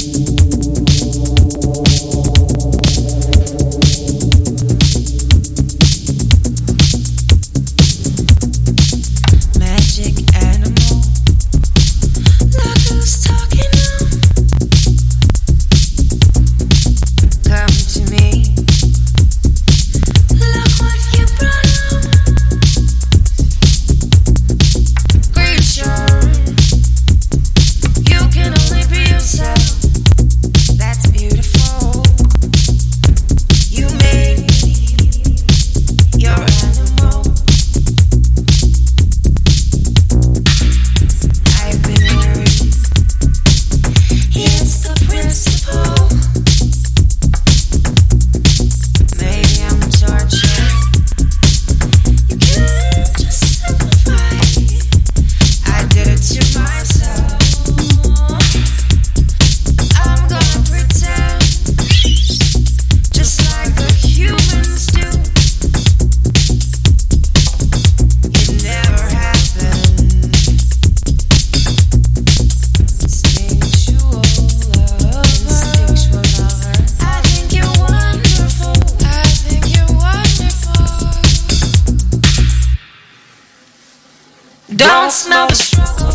Don't smell the struggle.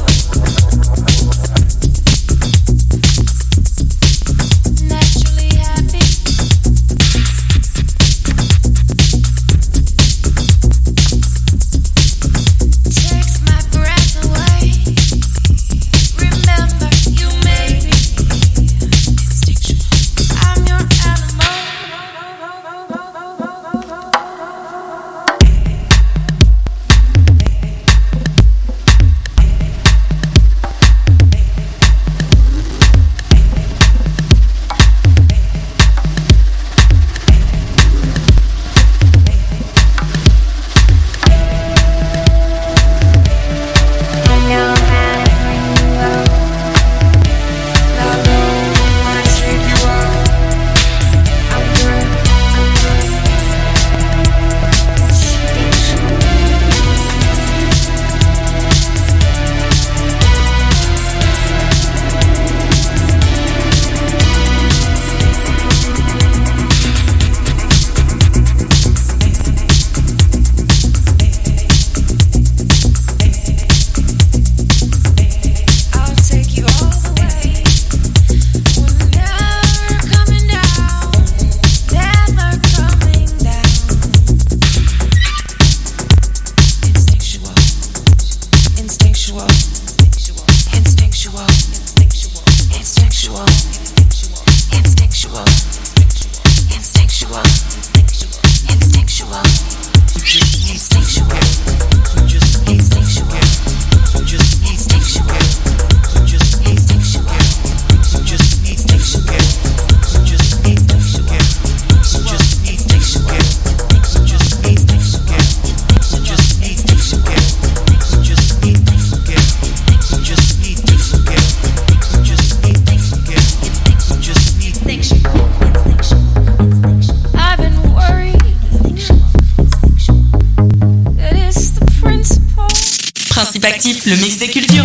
Naturally happy. Takes my breath away. Remember, you made me instinctual. I'm your animal. Actif, le mix des cultures.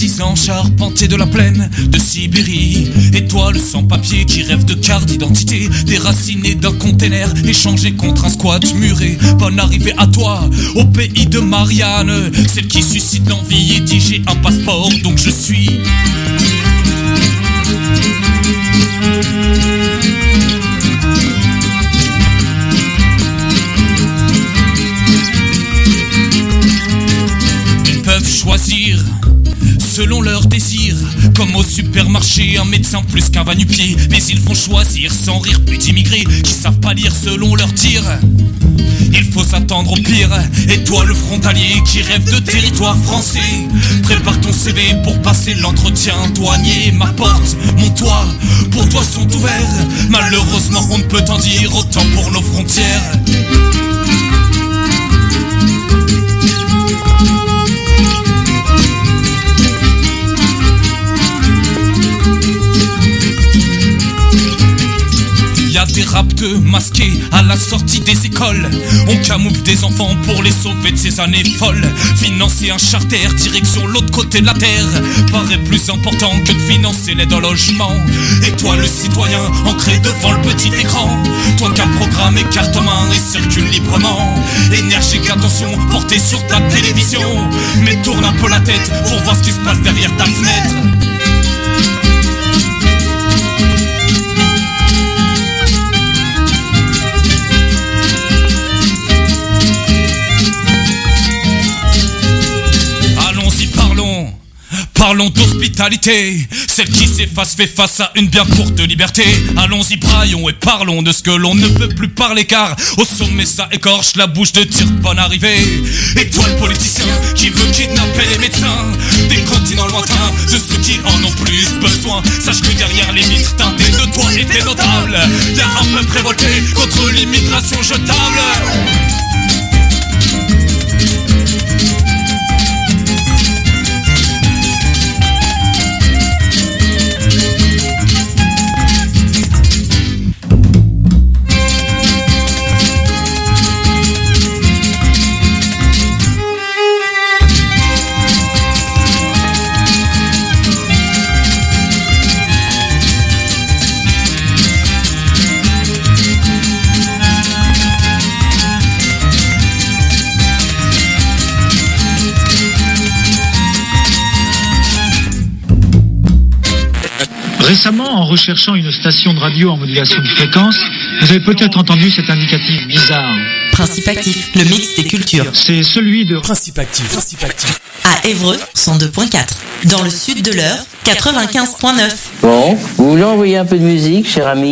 paysans charpentiers de la plaine de Sibérie. Et toi le sans-papier qui rêve de carte d'identité, déraciné d'un container, échangé contre un squat muré. Bonne arrivée à toi, au pays de Marianne, celle qui suscite l'envie et dit j'ai un passeport donc je suis. Ils peuvent choisir selon leurs désirs, comme au supermarché, un médecin plus qu'un va-nu-pied. Mais ils vont choisir sans rire plus d'immigrés qui savent pas lire selon leurs tirs. Il faut s'attendre au pire. Et toi le frontalier qui rêve de territoire français, prépare ton CV pour passer l'entretien douanier. Ma porte, mon toit, pour toi sont ouverts. Malheureusement on ne peut en dire autant pour nos frontières. Y'a des rapteux masqués à la sortie des écoles. On camoufle des enfants pour les sauver de ces années folles. Financer un charter direction l'autre côté de la terre paraît plus important que de financer l'aide au logement. Et toi le citoyen ancré devant le petit écran, toi qui as programmé carte en main et circule librement. Énergique attention portée sur ta télévision, mais tourne un peu la tête pour voir ce qui se passe derrière ta fenêtre. Parlons d'hospitalité, celle qui s'efface fait face à une bien courte liberté. Allons-y braillons et parlons de ce que l'on ne peut plus parler, car au sommet ça écorche la bouche de dire bonne arrivée. Et toi le politicien qui veut kidnapper les médecins des continents lointains, de ceux qui en ont plus besoin, sache que derrière les mitres teintés de toi et des notables, y'a un peuple révolté contre l'immigration jetable. Récemment, en recherchant une station de radio en modulation de fréquence, vous avez peut-être entendu cet indicatif bizarre. Principe Actif, le mix des cultures. C'est celui de Principe Actif. À Évreux, 102.4. Dans le sud de l'Eure, 95.9. Bon, vous voulez envoyer un peu de musique, cher ami ?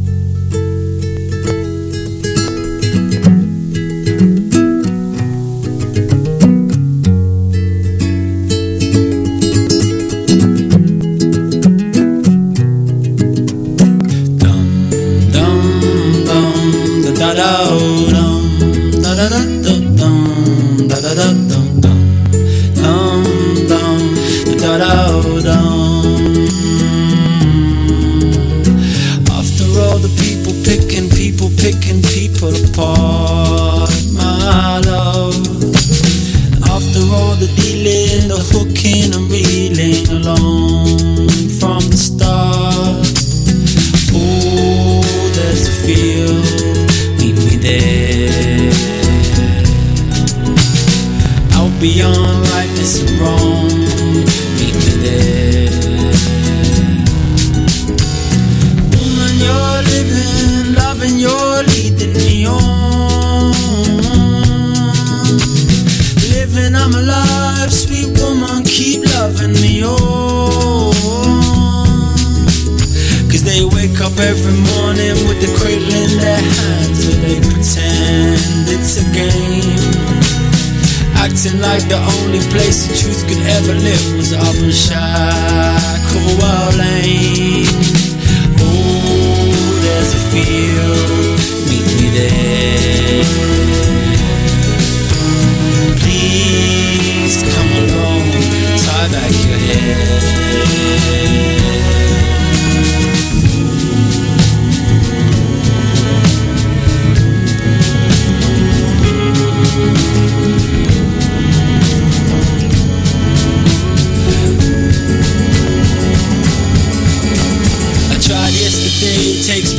After all the people picking people apart, my love. After all the dealing, the hooking and reeling along from the start. Oh, there's a field, meet me there. Out beyond rightness and wrong, meet me there. Woman, you're living, loving, you're leading me on. Living, I'm alive, sweet woman, keep loving me on. Cause they wake up every morning with the cradle in their hands, and they pretend it's a game, acting like the only place the truth could ever live was up in Shacklewell Lane. Oh, there's a field, meet me there. Please come along, tie back your hair.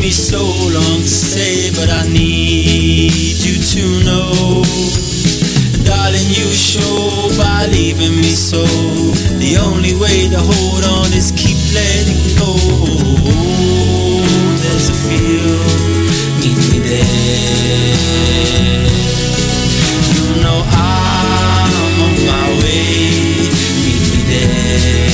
me so long to say, but I need you to know, darling, you show by leaving me so. The only way to hold on is keep letting go. There's a field, meet me there. You know I'm on my way, meet me there.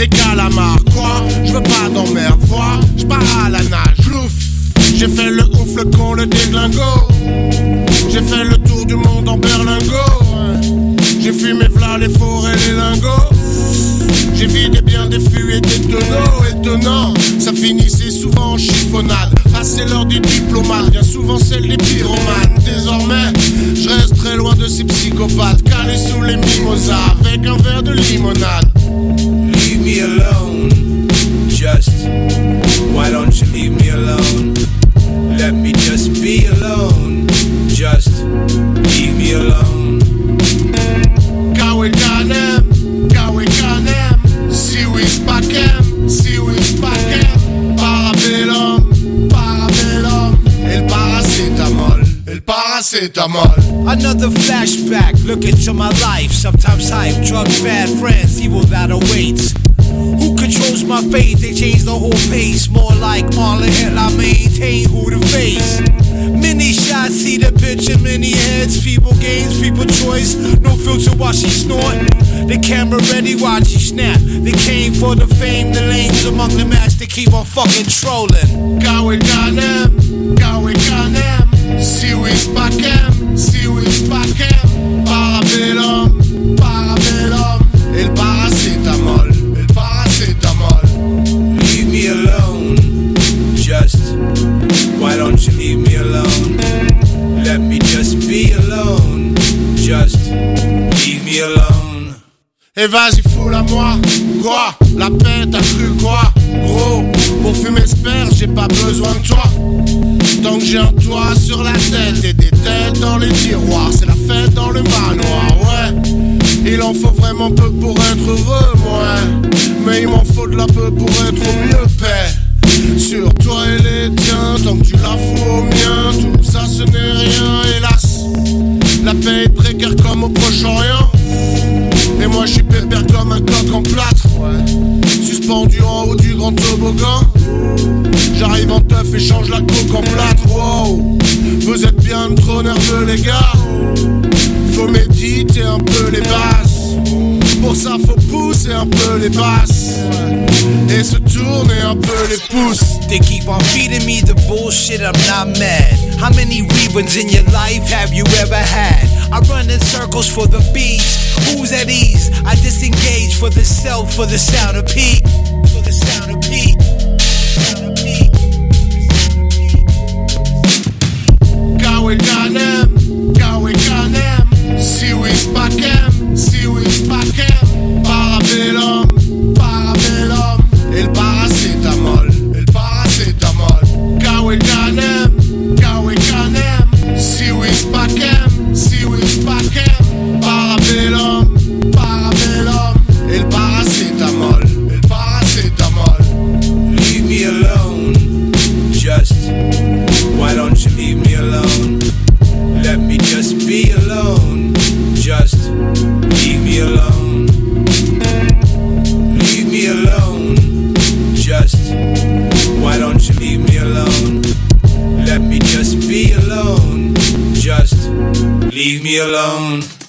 des calamars. Quoi? Je veux pas d'emmerde, vois? Je pars à la nage, louf. J'ai fait le ouf, le con, le déglingo. J'ai fait le tour du monde en berlingot. J'ai fumé v'là les forêts, les lingots. J'ai vidé bien des fûts et des tonneaux. Étonnant, ça finissait souvent en chiffonnade. Passé l'heure du diplomate, bien souvent celle des pyromanes. Désormais, je reste très loin de ces psychopathes, calés sous les mimosas, avec un verre de limonade. Leave me alone, just. Why don't you leave me alone? Let me just be alone, just. Leave me alone. Kawe Kanem, si oui spakem, parabellum, el paracetamol. Another flashback, look into my life. Sometimes hype, drugs, bad friends, evil that awaits. Who controls my fate? They change the whole pace. More like Marlon Hill, I maintain who to face. Many shots, see the picture, many heads. People games, people choice. No filter while she snort. The camera ready, watch she snap. They came for the fame, the lanes among the match. They keep on fucking trolling. Kawe Kanem, si oui spakem, parabellum, el paracetamol. Leave me alone, just. Why don't you leave me alone? Let me just be alone, just. Leave me alone. Et vas-y fous-la moi, quoi? La paix t'as cru quoi? Gros, pour fumer ce j'ai pas besoin de toi. Tant que j'ai un toit sur la tête et des têtes dans les tiroirs, c'est la fête dans le manoir, ouais. Il en faut vraiment peu pour être heureux, moi. Mais il m'en faut de la peu pour être au mieux, paix. Sur toi et les tiens, tant que tu la fous au mien, tout ça ce n'est rien, hélas. La paix est précaire comme au Proche-Orient. Et moi je suis pépère comme un coq en plâtre, ouais. Suspendu en haut du grand toboggan. J'arrive en teuf et change la coque en plâtre, wow. Vous êtes bien trop nerveux les gars. Faut méditer un peu les bases. Pour ça faut pousser un peu les basses. Et se tourner un peu les pouces. They keep on feeding me the bullshit, I'm not mad. How many reruns in your life have you ever had? I run in circles for the beats. Who's at ease? I disengage for the self, for the sound of Pete. For the sound of Pete. Kawe Kanem, si oui spakem, parabellum, el paracetamol. Kawe Kanem, si oui spakem, parabellum, el paracetamol. Leave me alone, just. Why don't you leave me alone? Let me just be alone, just. Leave me alone. Leave me alone, just. Why don't you leave me alone? Let me just be alone, just. Leave me alone.